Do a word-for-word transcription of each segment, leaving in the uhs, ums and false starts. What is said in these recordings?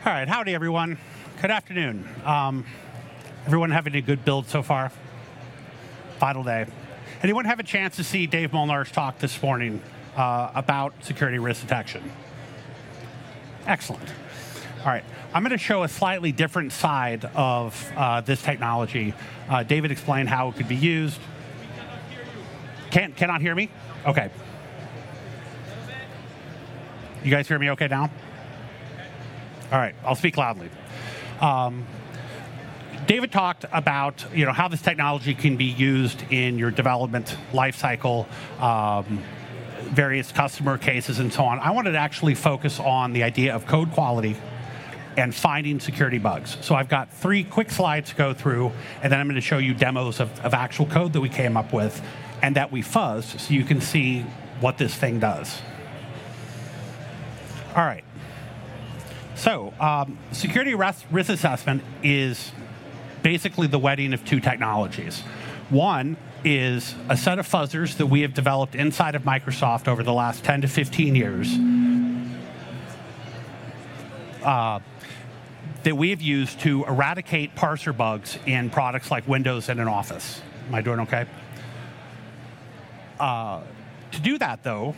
All right, howdy everyone. Good afternoon. Um, everyone having a good build so far? Final day. Anyone have a chance to see Dave Molnar's talk this morning uh, about security risk detection? Excellent. All right, I'm going to show a slightly different side of uh, this technology. Uh, David explained how it could be used. Can't, cannot hear me? Okay. You guys hear me okay now? All right, I'll speak loudly. Um, David talked about you know how this technology can be used in your development lifecycle, um, various customer cases, and so on. I wanted to actually focus on the idea of code quality and finding security bugs. So I've got three quick slides to go through, and then I'm going to show you demos of, of actual code that we came up with and that we fuzzed, so you can see what this thing does. All right. So, um, security risk, risk assessment is basically the wedding of two technologies. One is a set of fuzzers that we have developed inside of Microsoft over the last ten to fifteen years uh, that we have used to eradicate parser bugs in products like Windows and in Office. Am I doing okay? Uh, to do that, though,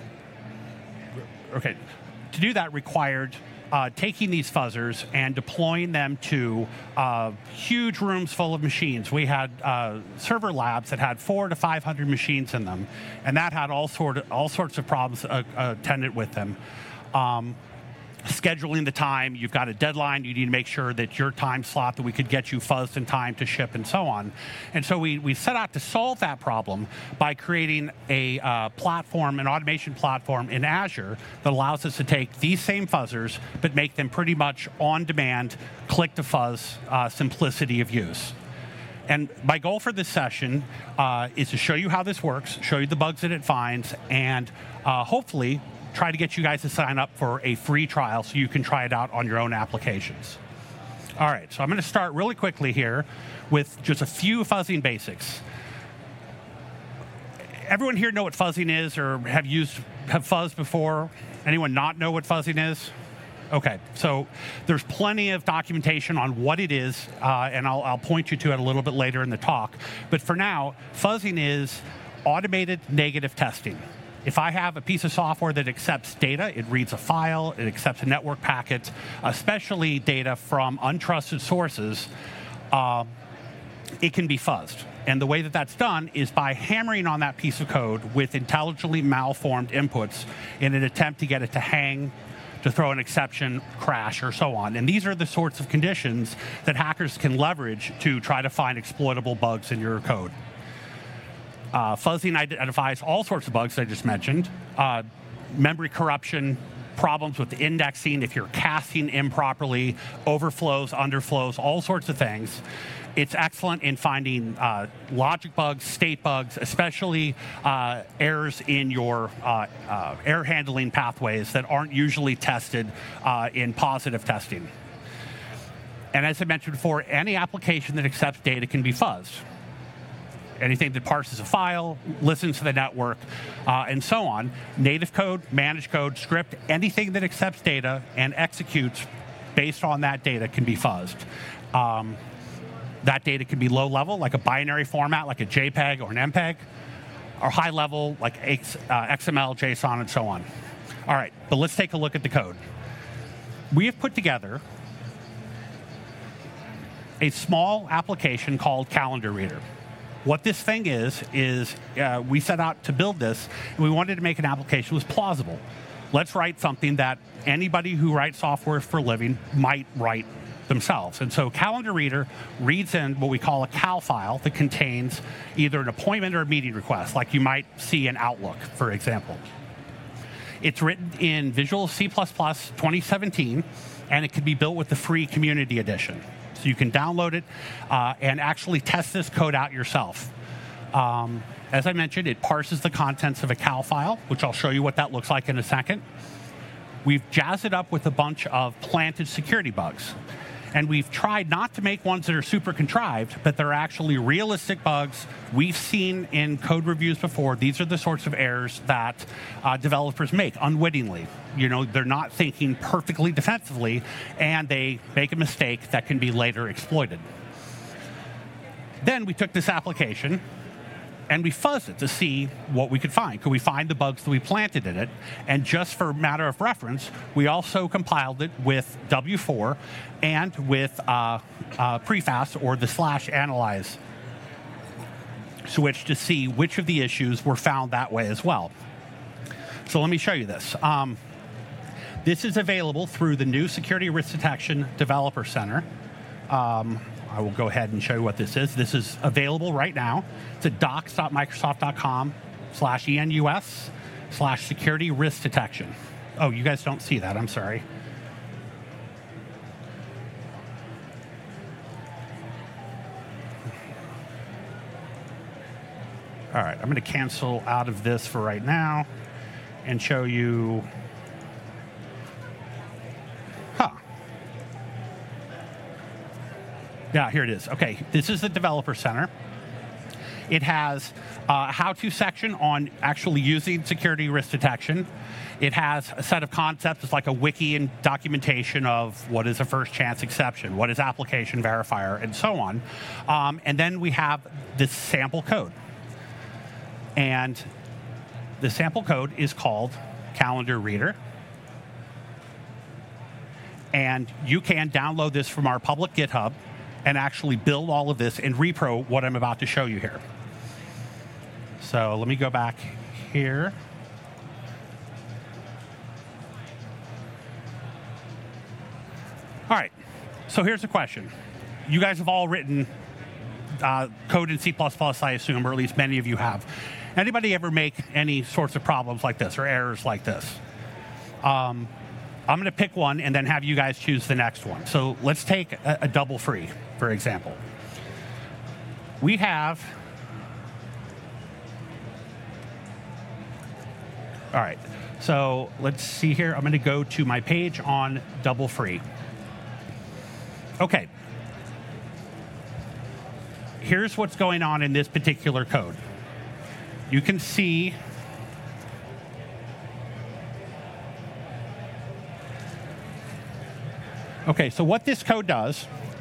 okay, to do that required Uh, taking these fuzzers and deploying them to uh, huge rooms full of machines. We had uh, server labs that had four to five hundred machines in them, and that had all sort of, all sorts of problems uh, attended with them. Um, scheduling the time, you've got a deadline, you need to make sure that your time slot that we could get you fuzzed in time to ship and so on. And so we, we set out to solve that problem by creating a uh, platform, an automation platform in Azure that allows us to take these same fuzzers but make them pretty much on-demand, click-to-fuzz uh, simplicity of use. And my goal for this session uh, is to show you how this works, show you the bugs that it finds, and uh, hopefully try to get you guys to sign up for a free trial so you can try it out on your own applications. All right, so I'm going to start really quickly here with just a few fuzzing basics. Everyone here know what fuzzing is or have used, have fuzzed before? Anyone not know what fuzzing is? Okay, so there's plenty of documentation on what it is, uh, and I'll, I'll point you to it a little bit later in the talk. But for now, fuzzing is automated negative testing. If I have a piece of software that accepts data, it reads a file, it accepts a network packet, especially data from untrusted sources, uh, it can be fuzzed. And the way that that's done is by hammering on that piece of code with intelligently malformed inputs in an attempt to get it to hang, to throw an exception, crash, or so on. And these are the sorts of conditions that hackers can leverage to try to find exploitable bugs in your code. Uh, fuzzing identifies all sorts of bugs that I just mentioned. Uh, memory corruption, problems with indexing, if you're casting improperly, overflows, underflows, all sorts of things. It's excellent in finding uh, logic bugs, state bugs, especially uh, errors in your uh, uh, error handling pathways that aren't usually tested uh, in positive testing. And as I mentioned before, any application that accepts data can be fuzzed. Anything that parses a file, listens to the network, uh, and so on. Native code, managed code, script, anything that accepts data and executes based on that data can be fuzzed. Um, that data can be low level, like a binary format, like a JPEG or an MPEG, or high level, like X, uh, X M L, JSON, and so on. All right, but let's take a look at the code. We have put together a small application called Calendar Reader. What this thing is, is uh, we set out to build this, and we wanted to make an application that was plausible. Let's write something that anybody who writes software for a living might write themselves. And so Calendar Reader reads in what we call a cal file that contains either an appointment or a meeting request, like you might see in Outlook, for example. It's written in Visual C plus plus twenty seventeen, and it can be built with the free Community Edition. So you can download it uh, and actually test this code out yourself. Um, as I mentioned, it parses the contents of a cal file, which I'll show you what that looks like in a second. We've jazzed it up with a bunch of planted security bugs. And we've tried not to make ones that are super contrived, but they're actually realistic bugs we've seen in code reviews before. These are the sorts of errors that uh, developers make unwittingly. You know, they're not thinking perfectly defensively, and they make a mistake that can be later exploited. Then we took this application and we fuzzed it to see what we could find. Could we find the bugs that we planted in it? And just for matter of reference, we also compiled it with W four and with uh, uh, prefast, or the slash analyze switch, to see which of the issues were found that way as well. So let me show you this. Um, this is available through the new Security Risk Detection Developer Center. Um, I will go ahead and show you what this is. This is available right now. It's at docs.microsoft.com slash enus slash security risk detection. Oh, you guys don't see that. I'm sorry. All right, I'm going to cancel out of this for right now and show you. Huh. Yeah, here it is. Okay, this is the Developer Center. It has a how-to section on actually using security risk detection. It has a set of concepts. It's like a wiki and documentation of what is a first chance exception, what is application verifier, and so on. Um, and then we have this sample code. And the sample code is called Calendar Reader. And you can download this from our public GitHub and actually build all of this and repro what I'm about to show you here. So let me go back here. All right, so here's the question. You guys have all written uh, code in C plus plus, I assume, or at least many of you have. Anybody ever make any sorts of problems like this or errors like this? Um, I'm going to pick one and then have you guys choose the next one. So let's take a, a double free, for example. We have, all right, so let's see here. I'm going to go to my page on double free. Okay. Here's what's going on in this particular code. You can see Okay, so what this code does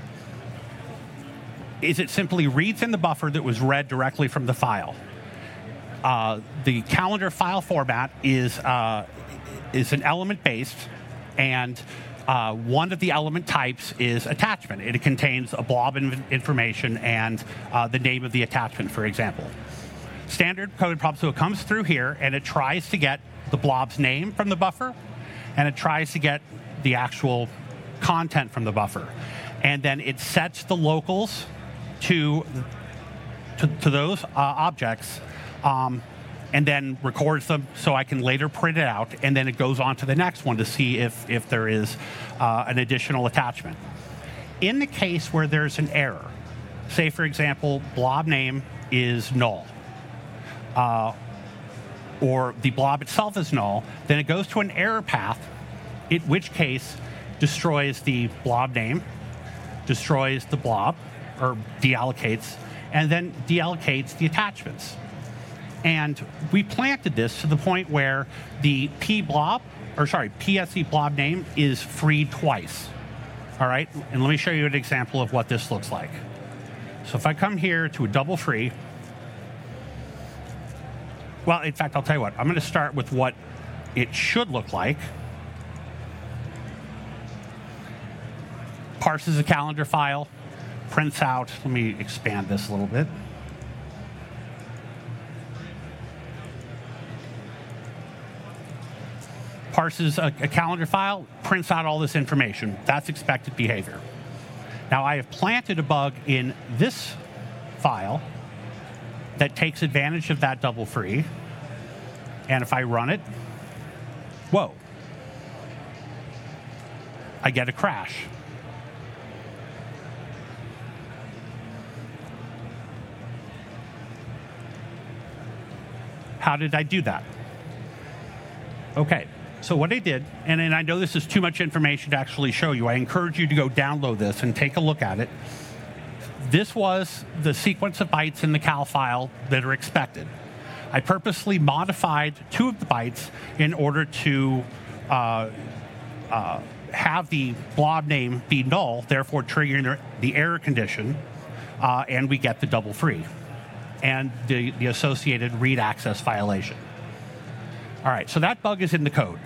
is it simply reads in the buffer that was read directly from the file. Uh, the calendar file format is uh, is an element-based, and uh, one of the element types is attachment. It contains a blob of information and uh, the name of the attachment, for example. Standard code problem, so it comes through here, and it tries to get the blob's name from the buffer, and it tries to get the actual content from the buffer. And then it sets the locals to, to, to those uh, objects, um, and then records them so I can later print it out, and then it goes on to the next one to see if, if there is uh, an additional attachment. In the case where there's an error, say, for example, blob name is null, uh, or the blob itself is null, then it goes to an error path, in which case destroys the blob name, destroys the blob, or deallocates, and then deallocates the attachments. And we planted this to the point where the P blob, or sorry, P S E blob name is freed twice. All right, and let me show you an example of what this looks like. So if I come here to a double free, well, in fact, I'll tell you what, I'm going to start with what it should look like. Parses a calendar file, prints out, let me expand this a little bit. Parses a, a calendar file, prints out all this information. That's expected behavior. Now, I have planted a bug in this file that takes advantage of that double free. And if I run it, whoa, I get a crash. How did I do that? Okay, So what I did, and, and I know this is too much information to actually show you. I encourage you to go download this and take a look at it. This was the sequence of bytes in the cal file that are expected. I purposely modified two of the bytes in order to uh, uh, have the blob name be null, therefore triggering the error condition, uh, and we get the double free and the, the associated read access violation. All right, so that bug is in the code.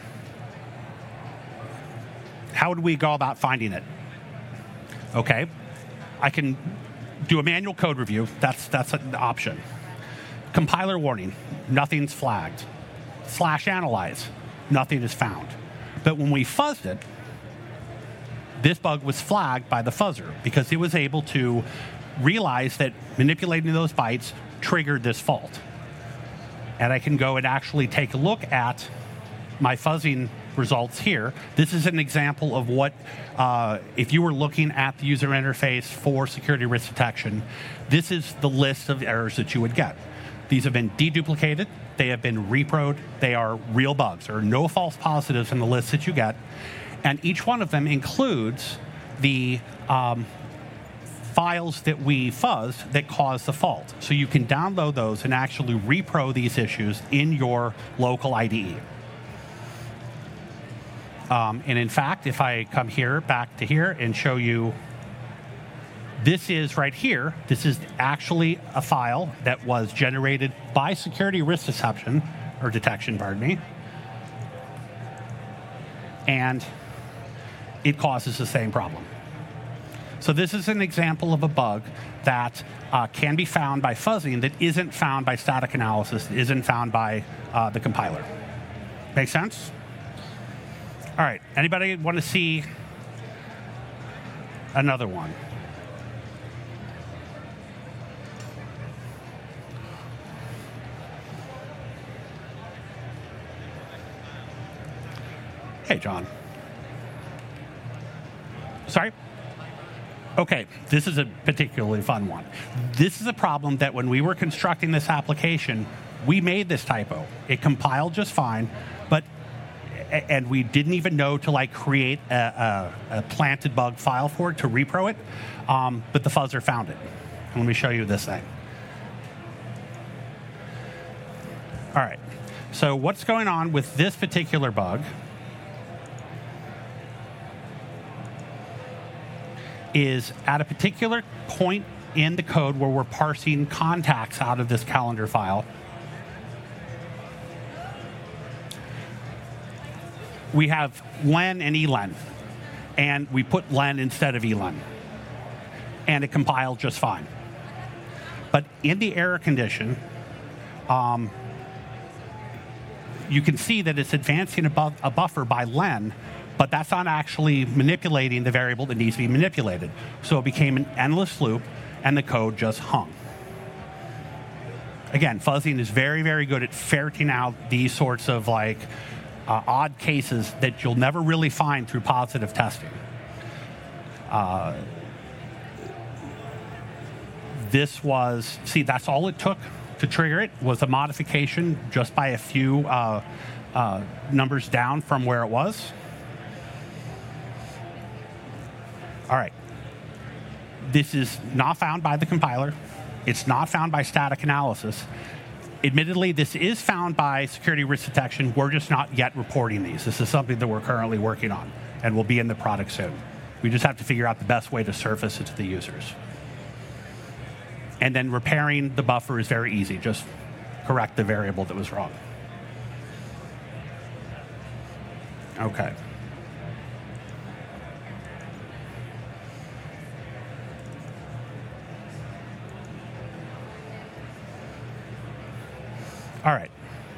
How would we go about finding it? Okay, I can do a manual code review. That's, that's an option. Compiler warning, nothing's flagged. Slash analyze, nothing is found. But when we fuzzed it, this bug was flagged by the fuzzer because it was able to realize that manipulating those bytes triggered this fault. And I can go and actually take a look at my fuzzing results here. This is an example of what, uh, if you were looking at the user interface for security risk detection, this is the list of errors that you would get. These have been deduplicated, they have been reproed, they are real bugs. There are no false positives in the list that you get, and each one of them includes the um, files that we fuzzed that caused the fault. So you can download those and actually repro these issues in your local I D E. Um, and in fact, if I come here, back to here, and show you, this is right here, this is actually a file that was generated by security risk deception, or detection, pardon me, and it causes the same problem. So this is an example of a bug that uh, can be found by fuzzing that isn't found by static analysis, isn't found by uh, the compiler. Make sense? All right, anybody want to see another one? Hey, John. Sorry? Okay, this is a particularly fun one. This is a problem that when we were constructing this application, we made this typo. It compiled just fine, but and we didn't even know to like create a, a, a planted bug file for it to repro it, um, but the fuzzer found it. Let me show you this thing. All right, so what's going on with this particular bug is at a particular point in the code where we're parsing contacts out of this calendar file, we have len and elen, and we put len instead of elen, and it compiled just fine. But in the error condition, um, you can see that it's advancing above a buffer by len, but that's not actually manipulating the variable that needs to be manipulated. So it became an endless loop, and the code just hung. Again, fuzzing is very, very good at ferreting out these sorts of like uh, odd cases that you'll never really find through positive testing. Uh, this was, see, that's all it took to trigger it, was a modification just by a few uh, uh, numbers down from where it was. All right. This is not found by the compiler. It's not found by static analysis. Admittedly, this is found by security risk detection. We're just not yet reporting these. This is something that we're currently working on and will be in the product soon. We just have to figure out the best way to surface it to the users. And then repairing the buffer is very easy. Just correct the variable that was wrong. Okay. All right.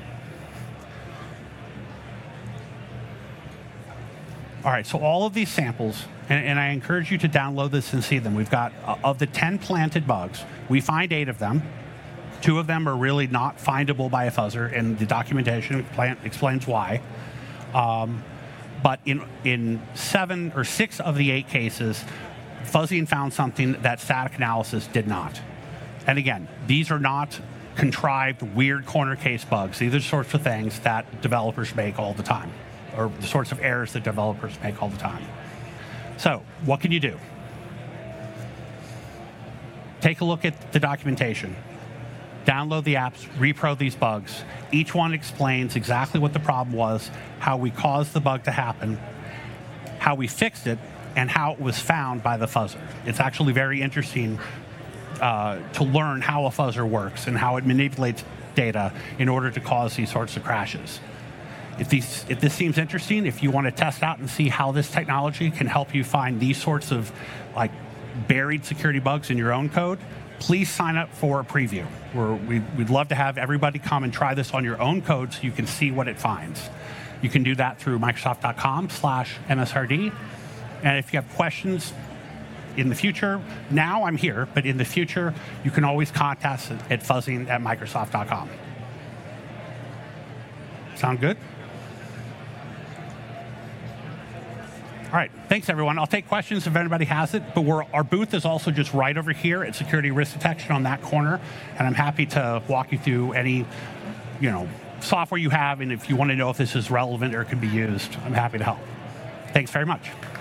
All right, so all of these samples, and, and I encourage you to download this and see them. We've got, uh, of the ten planted bugs, we find eight of them. Two of them are really not findable by a fuzzer, and the documentation plan explains why. Um, but in, in seven or six of the eight cases, fuzzing found something that static analysis did not. And again, these are not contrived, weird corner case bugs. These are the sorts of things that developers make all the time. or the sorts of errors that developers make all the time. So what can you do? Take a look at the documentation. Download the apps, repro these bugs. Each one explains exactly what the problem was, how we caused the bug to happen, how we fixed it, and how it was found by the fuzzer. It's actually very interesting uh, to learn how a fuzzer works and how it manipulates data in order to cause these sorts of crashes. If, these, if this seems interesting, if you want to test out and see how this technology can help you find these sorts of like buried security bugs in your own code, please sign up for a preview. We're, we, we'd love to have everybody come and try this on your own code so you can see what it finds. You can do that through Microsoft.com slash MSRD. And if you have questions in the future, now I'm here, but in the future, you can always contact us at fuzzing at Microsoft dot com. Sound good? All right, thanks everyone. I'll take questions if anybody has it, but we're, our booth is also just right over here at Security Risk Detection on that corner, and I'm happy to walk you through any, you know, software you have, and if you want to know if this is relevant or can be used, I'm happy to help. Thanks very much.